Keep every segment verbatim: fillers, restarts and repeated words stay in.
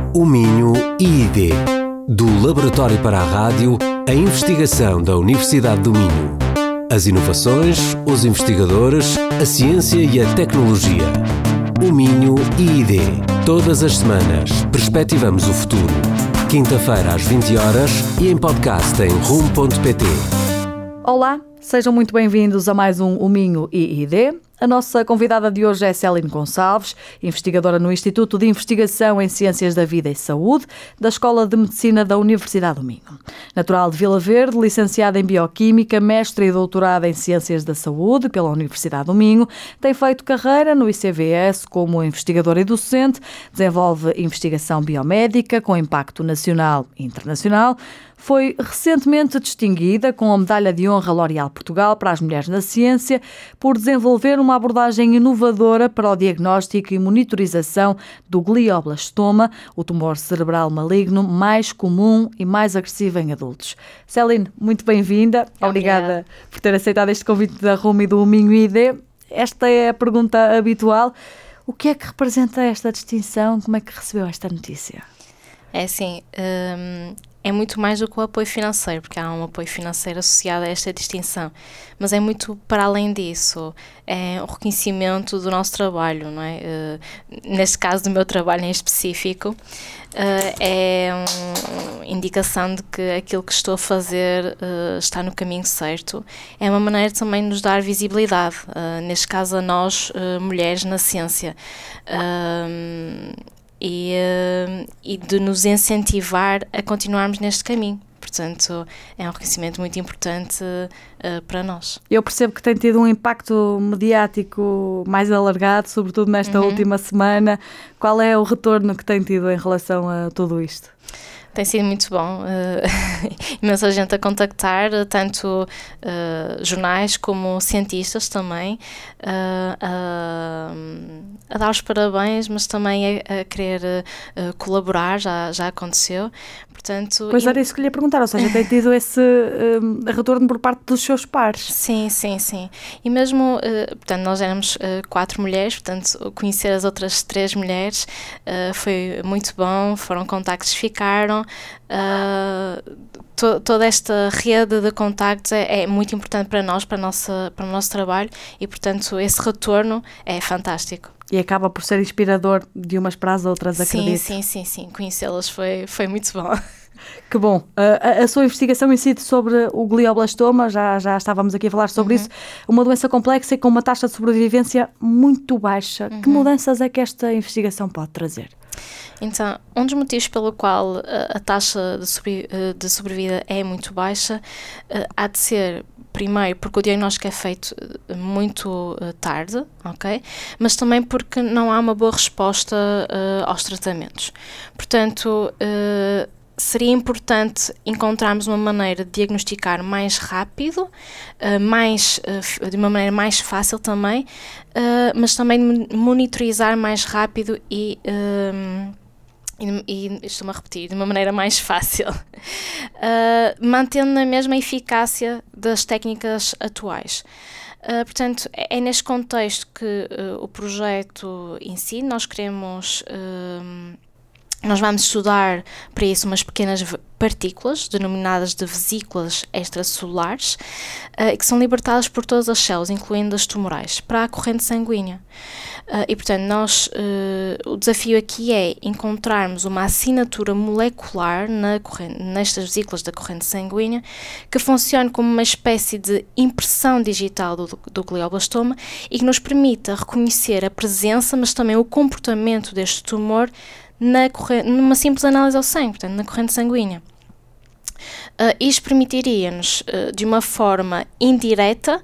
O Minho I I D. Do Laboratório para a Rádio, a investigação da Universidade do Minho. As inovações, os investigadores, a ciência e a tecnologia. O Minho I I D. Todas as semanas, perspectivamos o futuro. Quinta-feira às vinte horas e em podcast em rum ponto pt. Olá, sejam muito bem-vindos a mais um O Minho I I D. A nossa convidada de hoje é Céline Gonçalves, investigadora no Instituto de Investigação em Ciências da Vida e Saúde, da Escola de Medicina da Universidade do Minho. Natural de Vila Verde, licenciada em Bioquímica, mestre e doutorada em Ciências da Saúde pela Universidade do Minho, tem feito carreira no I C V S como investigadora e docente, desenvolve investigação biomédica com impacto nacional e internacional. Foi recentemente distinguida com a Medalha de Honra L'Oréal Portugal para as Mulheres na Ciência por desenvolver uma abordagem inovadora para o diagnóstico e monitorização do glioblastoma, o tumor cerebral maligno mais comum e mais agressivo em adultos. Céline, muito bem-vinda. Obrigada. Obrigada por ter aceitado este convite da Rum e do Minho I I D. Esta é a pergunta habitual. O que é que representa esta distinção? Como é que recebeu esta notícia? É assim... Hum... É muito mais do que o apoio financeiro, porque há um apoio financeiro associado a esta distinção, mas é muito para além disso, é o reconhecimento do nosso trabalho, não é? Uh, neste caso do meu trabalho em específico, uh, é uma indicação de que aquilo que estou a fazer uh, está no caminho certo. É uma maneira também de nos dar visibilidade, uh, neste caso a nós, uh, mulheres na ciência. Uh, E, uh, e de nos incentivar a continuarmos neste caminho. Portanto, é um reconhecimento muito importante uh, para nós. Eu percebo que tem tido um impacto mediático mais alargado, sobretudo nesta uhum. última semana. Qual é o retorno que tem tido em relação a tudo isto? Tem sido muito bom, uh, imensa gente a contactar, tanto uh, jornais como cientistas também, uh, uh, a dar os parabéns, mas também a, a querer uh, colaborar, já, já aconteceu. Portanto, pois era isso que lhe ia perguntar, ou seja, tem tido esse uh, retorno por parte dos seus pares? Sim, sim, sim. E mesmo, uh, portanto, nós éramos uh, quatro mulheres, portanto, conhecer as outras três mulheres uh, foi muito bom, foram contactos que ficaram. Uh, to, toda esta rede de contactos é, é muito importante para nós, para, a nossa, para o nosso trabalho e, portanto, esse retorno é fantástico. E acaba por ser inspirador de umas para as outras, acredito. Sim, sim, sim, sim. Conhecê-las foi, foi muito bom. Que bom. A, a sua investigação incide sobre o glioblastoma, já, já estávamos aqui a falar sobre uhum. isso, uma doença complexa e com uma taxa de sobrevivência muito baixa. Uhum. Que mudanças é que esta investigação pode trazer? Então, um dos motivos pelo qual a, a taxa de, sobre, de sobrevida é muito baixa há de ser, primeiro, porque o diagnóstico é feito muito tarde, ok? Mas também porque não há uma boa resposta uh, aos tratamentos. Portanto, uh, seria importante encontrarmos uma maneira de diagnosticar mais rápido, uh, mais, uh, de uma maneira mais fácil também, uh, mas também de monitorizar mais rápido e... Uh, E, e estou-me a repetir, de uma maneira mais fácil, uh, mantendo na mesma eficácia das técnicas atuais. Uh, portanto, é, é neste contexto que uh, o projeto em si, nós queremos... Uh, Nós vamos estudar para isso umas pequenas partículas, denominadas de vesículas extracelulares, uh, que são libertadas por todas as células, incluindo as tumorais, para a corrente sanguínea. Uh, e, portanto, nós, uh, o desafio aqui é encontrarmos uma assinatura molecular na corrente, nestas vesículas da corrente sanguínea que funcione como uma espécie de impressão digital do, do glioblastoma e que nos permita reconhecer a presença, mas também o comportamento deste tumor Na corrente, numa simples análise ao sangue, portanto, na corrente sanguínea. Uh, isto permitiria-nos, uh, de uma forma indireta,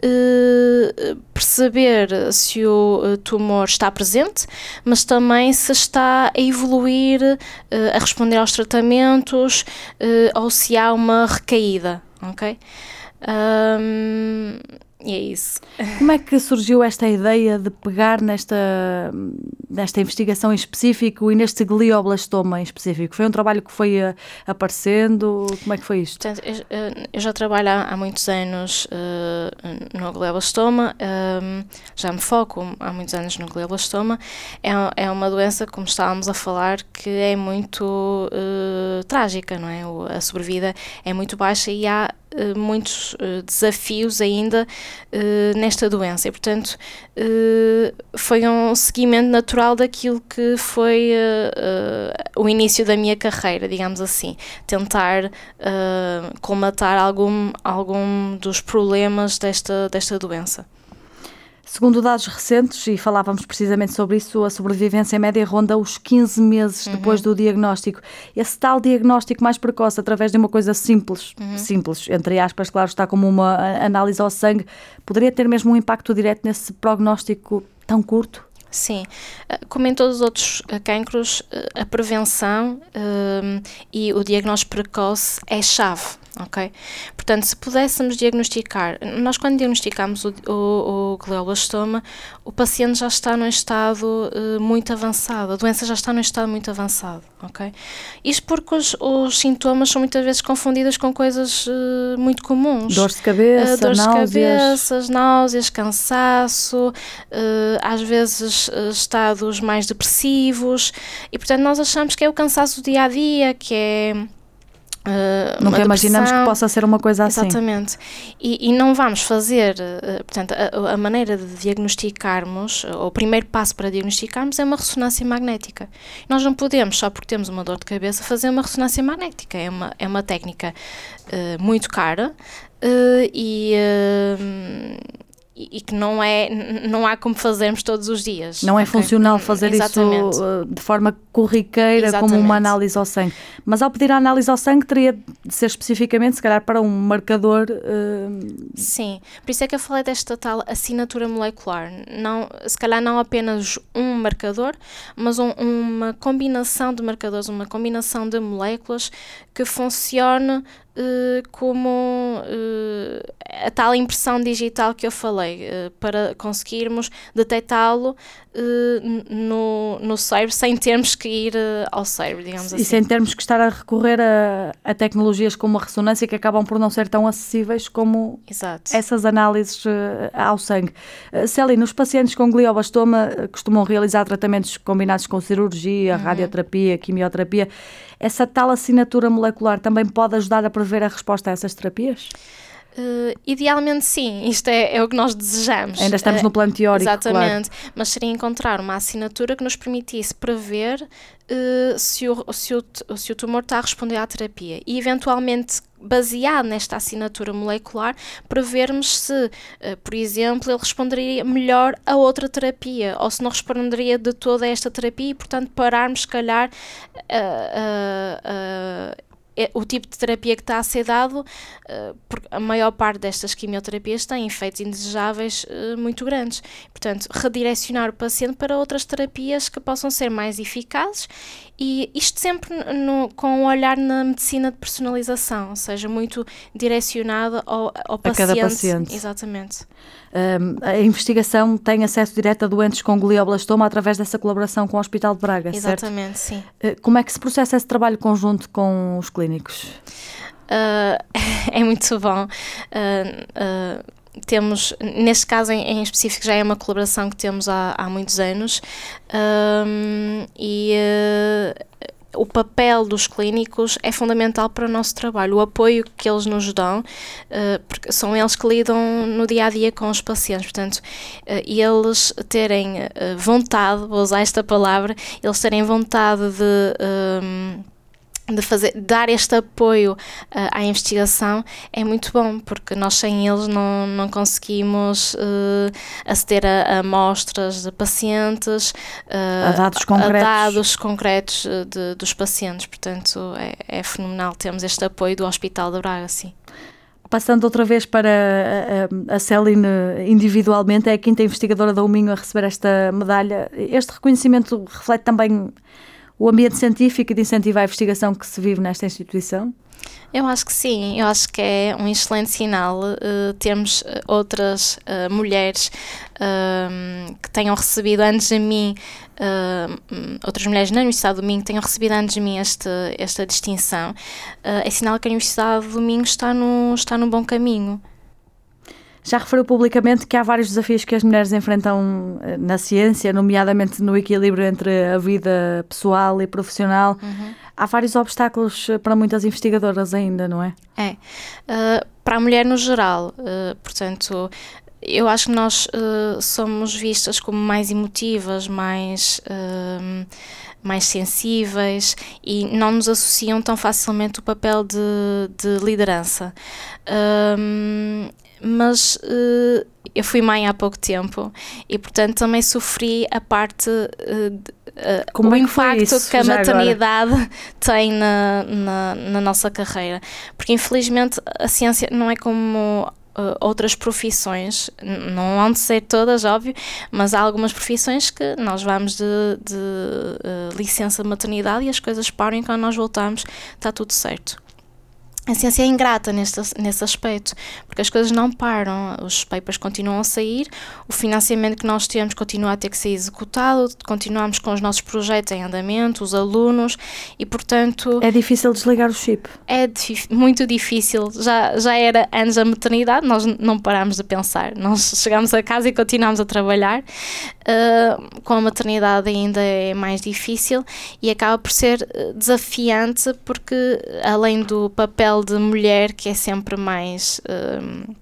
uh, perceber se o uh, tumor está presente, mas também se está a evoluir, uh, a responder aos tratamentos, uh, ou se há uma recaída, ok? Um, E é isso. Como é que surgiu esta ideia de pegar nesta, nesta investigação em específico e neste glioblastoma em específico? Foi um trabalho que foi uh, aparecendo? Como é que foi isto? Portanto, eu, eu já trabalho há, há muitos anos uh, no glioblastoma, um, já me foco há muitos anos no glioblastoma. É, é uma doença, como estávamos a falar, que é muito uh, trágica, não é? A sobrevida é muito baixa e há uh, muitos uh, desafios ainda Uh, nesta doença e, portanto, uh, foi um seguimento natural daquilo que foi uh, uh, o início da minha carreira, digamos assim, tentar uh, colmatar algum, algum dos problemas desta, desta doença. Segundo dados recentes, e falávamos precisamente sobre isso, a sobrevivência média ronda os quinze meses uhum. depois do diagnóstico. Esse tal diagnóstico mais precoce, através de uma coisa simples, uhum. simples, entre aspas, claro, está como uma análise ao sangue, poderia ter mesmo um impacto direto nesse prognóstico tão curto? Sim, como em todos os outros cancros, a prevenção um, e o diagnóstico precoce é chave, ok? Portanto, se pudéssemos diagnosticar, nós quando diagnosticamos o, o, o glioblastoma, o paciente já está num estado uh, muito avançado, a doença já está num estado muito avançado, ok? Isto porque os, os sintomas são muitas vezes confundidos com coisas uh, muito comuns. Dores de cabeça, uh, dores náuseas. de cabeça, náuseas, cansaço, uh, às vezes estados mais depressivos e, portanto, nós achamos que é o cansaço do dia-a-dia, que é Uh, Nunca imaginamos que possa ser uma coisa assim. Exatamente. E, e não vamos fazer, uh, portanto, a, a maneira de diagnosticarmos, ou o primeiro passo para diagnosticarmos é uma ressonância magnética. Nós não podemos, só porque temos uma dor de cabeça, fazer uma ressonância magnética. É uma, é uma técnica uh, muito cara uh, e... Uh, e que não, é, não há como fazermos todos os dias. Não é okay? funcional fazer Exatamente. isso de forma corriqueira, Exatamente. Como uma análise ao sangue. Mas ao pedir a análise ao sangue teria de ser especificamente, se calhar, para um marcador... Uh... Sim, por isso é que eu falei desta tal assinatura molecular. Não, se calhar não apenas um marcador, mas um, uma combinação de marcadores, uma combinação de moléculas que funcione Uh, como uh, a tal impressão digital que eu falei, uh, para conseguirmos detectá-lo uh, no, no cérebro sem termos que ir uh, ao cérebro, digamos e assim. E sem termos que estar a recorrer a, a tecnologias como a ressonância, que acabam por não ser tão acessíveis como Exato. Essas análises uh, ao sangue. Uh, Célia, nos pacientes com glioblastoma uh, costumam realizar tratamentos combinados com cirurgia, uhum. radioterapia, quimioterapia. Essa tal assinatura molecular também pode ajudar a prever a resposta a essas terapias? Uh, idealmente sim, isto é, é o que nós desejamos. Ainda estamos uh, no plano teórico, exatamente, claro. Mas seria encontrar uma assinatura que nos permitisse prever uh, se, o, se, o, se o tumor está a responder à terapia e eventualmente, baseado nesta assinatura molecular, prevermos se, uh, por exemplo, ele responderia melhor a outra terapia ou se não responderia de toda esta terapia e, portanto, pararmos, se calhar, uh, uh, uh, o tipo de terapia que está a ser dado, uh, porque a maior parte destas quimioterapias têm efeitos indesejáveis uh, muito grandes. Portanto, redirecionar o paciente para outras terapias que possam ser mais eficazes e isto sempre no, com um olhar na medicina de personalização, ou seja, muito direcionado ao, ao paciente. A cada paciente. Exatamente. Um, a investigação tem acesso direto a doentes com glioblastoma através dessa colaboração com o Hospital de Braga, Exatamente, certo? Sim. Como é que se processa esse trabalho conjunto com os clínicos? Uh, é muito bom. Uh, uh, temos, neste caso em, em específico, já é uma colaboração que temos há, há muitos anos um, e uh, o papel dos clínicos é fundamental para o nosso trabalho, o apoio que eles nos dão, uh, porque são eles que lidam no dia-a-dia com os pacientes, portanto, uh, eles terem uh, vontade, vou usar esta palavra, eles terem vontade de... Um, de fazer, dar este apoio uh, à investigação é muito bom, porque nós sem eles não, não conseguimos uh, aceder a, a amostras de pacientes, uh, a dados concretos, a dados concretos de, dos pacientes, portanto é, é fenomenal termos este apoio do Hospital de Braga, sim. Passando outra vez para a, a, a Céline individualmente, é a quinta investigadora da UMinho a receber esta medalha. Este reconhecimento reflete também o ambiente científico e de incentivo à investigação que se vive nesta instituição? Eu acho que sim, eu acho que é um excelente sinal uh, termos uh, outras uh, mulheres uh, que tenham recebido antes de mim, uh, outras mulheres na Universidade do Minho tenham recebido antes de mim este, esta distinção. Uh, é sinal que a Universidade do Minho está no, está no bom caminho. Já referiu publicamente que há vários desafios que as mulheres enfrentam na ciência, nomeadamente no equilíbrio entre a vida pessoal e profissional. Uhum. Há vários obstáculos para muitas investigadoras ainda, não é? É. Uh, para a mulher no geral, uh, portanto, eu acho que nós uh, somos vistas como mais emotivas, mais... Uh, mais sensíveis e não nos associam tão facilmente o papel de, de liderança. Um, mas uh, eu fui mãe há pouco tempo e, portanto, também sofri a parte, uh, de, uh, Como o é que impacto isso, que a maternidade agora? tem na, na, na nossa carreira. Porque, infelizmente, a ciência não é como... Uh, outras profissões, não vão de ser todas, óbvio, mas há algumas profissões que nós vamos de, de uh, licença de maternidade e as coisas param e quando nós voltamos está tudo certo. A ciência é ingrata neste, nesse aspecto, porque as coisas não param, os papers continuam a sair, o financiamento que nós temos continua a ter que ser executado, continuamos com os nossos projetos em andamento, os alunos, e portanto... É difícil desligar o chip? É dif- muito difícil, já, já era antes da maternidade, nós não parámos de pensar, nós chegámos a casa e continuámos a trabalhar, uh, com a maternidade ainda é mais difícil e acaba por ser desafiante porque além do papel de mulher, que é sempre mais, uh,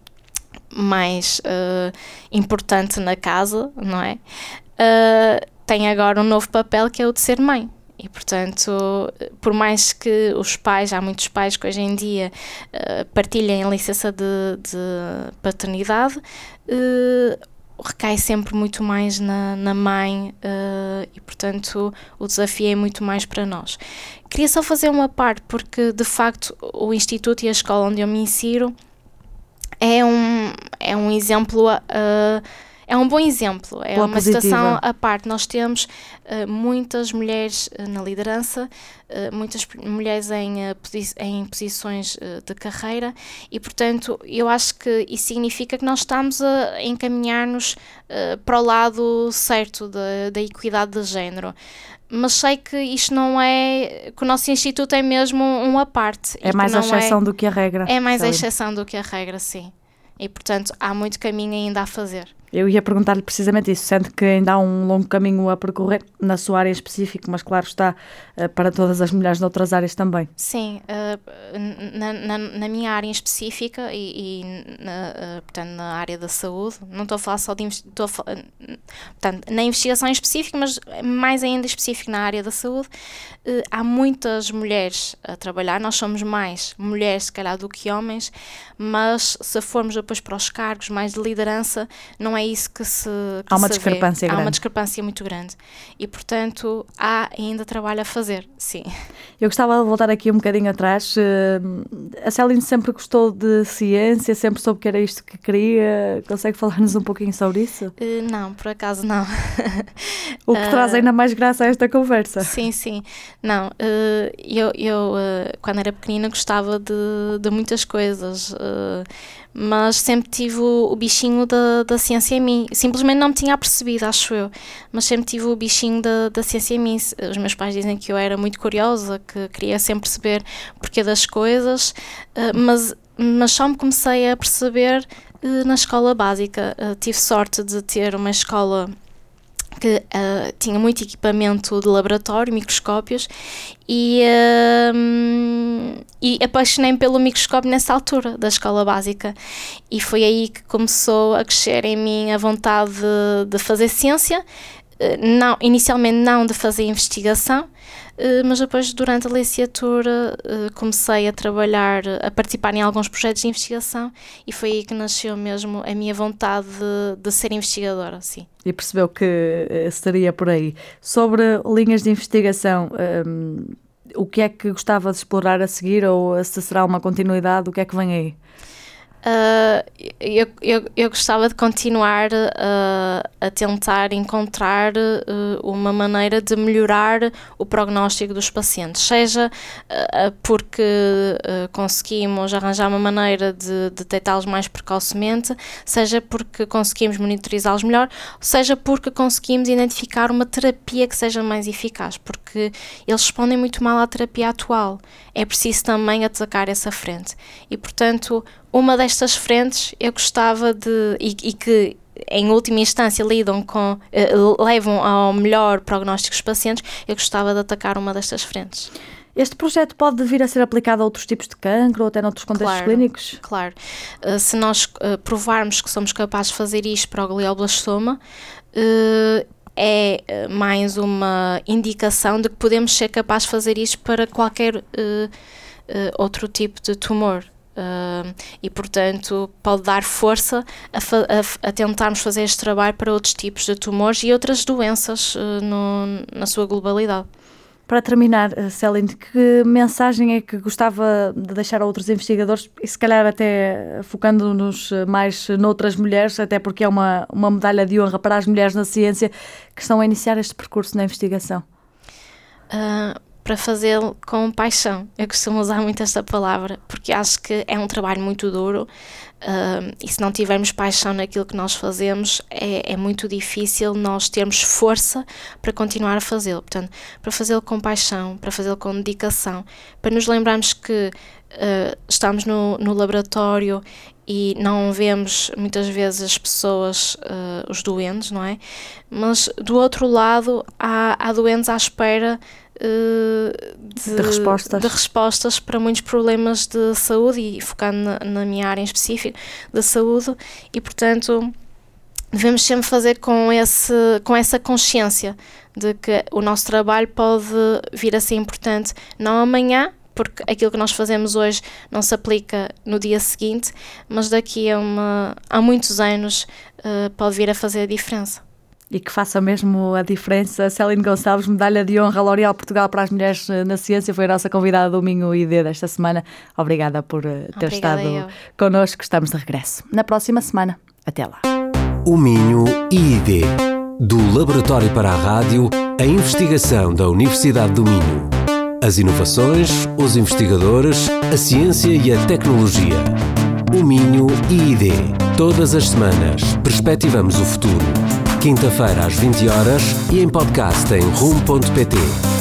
mais uh, importante na casa, não é? Uh, tem agora um novo papel que é o de ser mãe. E, portanto, por mais que os pais, há muitos pais que hoje em dia uh, partilhem a licença de, de paternidade, uh, recai sempre muito mais na, na mãe uh, e, portanto, o desafio é muito mais para nós. Queria só fazer uma parte, porque, de facto, o Instituto e a escola onde eu me insiro é um, é um exemplo... Uh, É um bom exemplo, é Pela uma positiva. situação à parte. Nós temos uh, muitas mulheres uh, na liderança, uh, muitas mulheres em, uh, posi- em posições uh, de carreira e, portanto, eu acho que isso significa que nós estamos a encaminhar-nos uh, para o lado certo da, da equidade de género. Mas sei que isto não é... que o nosso instituto é mesmo um à parte. É mais a exceção é, do que a regra. É mais Sabe? a exceção do que a regra, sim. E, portanto, há muito caminho ainda a fazer. Eu ia perguntar-lhe precisamente isso, sendo que ainda há um longo caminho a percorrer na sua área específica, mas claro está uh, para todas as mulheres noutras áreas também. Sim, uh, na, na, na minha área em específica e, e na, uh, portanto, na área da saúde, não estou a falar só de estou a falar, uh, portanto, na investigação em específico, mas mais ainda específico na área da saúde, uh, há muitas mulheres a trabalhar, nós somos mais mulheres se calhar do que homens, mas se formos depois para os cargos mais de liderança, não é isso que se que Há uma se discrepância vê. grande. Há uma discrepância muito grande. E, portanto, há ainda trabalho a fazer, sim. Eu gostava de voltar aqui um bocadinho atrás. A Céline sempre gostou de ciência, sempre soube que era isto que queria. Consegue falar-nos um pouquinho sobre isso? Uh, não, por acaso não. O que uh, traz ainda mais graça a esta conversa. Sim, sim. Não, uh, eu, eu uh, quando era pequenina gostava de, de muitas coisas, uh, mas sempre tive o, o bichinho da, da ciência em mim. Simplesmente não me tinha apercebido, acho eu, mas sempre tive o bichinho da, da ciência em mim. Os meus pais dizem que eu era muito curiosa, que queria sempre perceber o porquê das coisas, uh, mas, mas só me comecei a perceber uh, na escola básica. Uh, tive sorte de ter uma escola que uh, tinha muito equipamento de laboratório, microscópios, e, uh, e apaixonei-me pelo microscópio nessa altura da escola básica. E foi aí que começou a crescer em mim a vontade de, de fazer ciência, uh, não, inicialmente não de fazer investigação, uh, mas depois, durante a licenciatura, uh, comecei a trabalhar, a participar em alguns projetos de investigação, e foi aí que nasceu mesmo a minha vontade de, de ser investigadora, sim. E percebeu que uh, estaria por aí. Sobre linhas de investigação, um, o que é que gostava de explorar a seguir, ou se será uma continuidade, o que é que vem aí? Uh, eu, eu, eu gostava de continuar uh, a tentar encontrar uh, uma maneira de melhorar o prognóstico dos pacientes, seja uh, porque uh, conseguimos arranjar uma maneira de, de detectá-los mais precocemente, seja porque conseguimos monitorizá-los melhor, seja porque conseguimos identificar uma terapia que seja mais eficaz, porque eles respondem muito mal à terapia atual. É preciso também atacar essa frente e, portanto, uma destas frentes eu gostava de, e, e que em última instância lidam com, uh, levam ao melhor prognóstico dos pacientes, eu gostava de atacar uma destas frentes. Este projeto pode vir a ser aplicado a outros tipos de cancro ou até noutros contextos claro, clínicos? Claro. Uh, se nós uh, provarmos que somos capazes de fazer isto para o glioblastoma, uh, é mais uma indicação de que podemos ser capazes de fazer isto para qualquer uh, uh, outro tipo de tumor. Uh, e, portanto, pode dar força a, fa- a, a tentarmos fazer este trabalho para outros tipos de tumores e outras doenças uh, no, na sua globalidade. Para terminar, Céline, que mensagem é que gostava de deixar a outros investigadores, e se calhar até focando-nos mais noutras mulheres, até porque é uma, uma medalha de honra para as mulheres na ciência que estão a iniciar este percurso na investigação? Uh, para fazê-lo com paixão. Eu costumo usar muito esta palavra, porque acho que é um trabalho muito duro uh, e se não tivermos paixão naquilo que nós fazemos, é, é muito difícil nós termos força para continuar a fazê-lo. Portanto, para fazê-lo com paixão, para fazê-lo com dedicação, para nos lembrarmos que uh, estamos no, no laboratório e não vemos muitas vezes as pessoas, uh, os doentes, não é? Mas do outro lado há, há doentes à espera De, de, respostas. de respostas para muitos problemas de saúde e focando na, na minha área em específico da saúde e, portanto, devemos sempre fazer com, esse, com essa consciência de que o nosso trabalho pode vir a ser importante não amanhã, porque aquilo que nós fazemos hoje não se aplica no dia seguinte, mas daqui a, uma, a muitos anos uh, pode vir a fazer a diferença. E que faça mesmo a diferença. Céline Gonçalves, medalha de honra L'Oréal Portugal para as mulheres na ciência, foi a nossa convidada do Minho I D desta semana. Obrigada por ter Obrigada estado eu. connosco. Estamos de regresso na próxima semana. Até lá. O Minho I D, do Laboratório para a Rádio, a investigação da Universidade do Minho. As inovações, os investigadores, a ciência e a tecnologia. O Minho I D. Todas as semanas, perspectivamos o futuro. Quinta-feira às vinte horas e em podcast em rum ponto pt.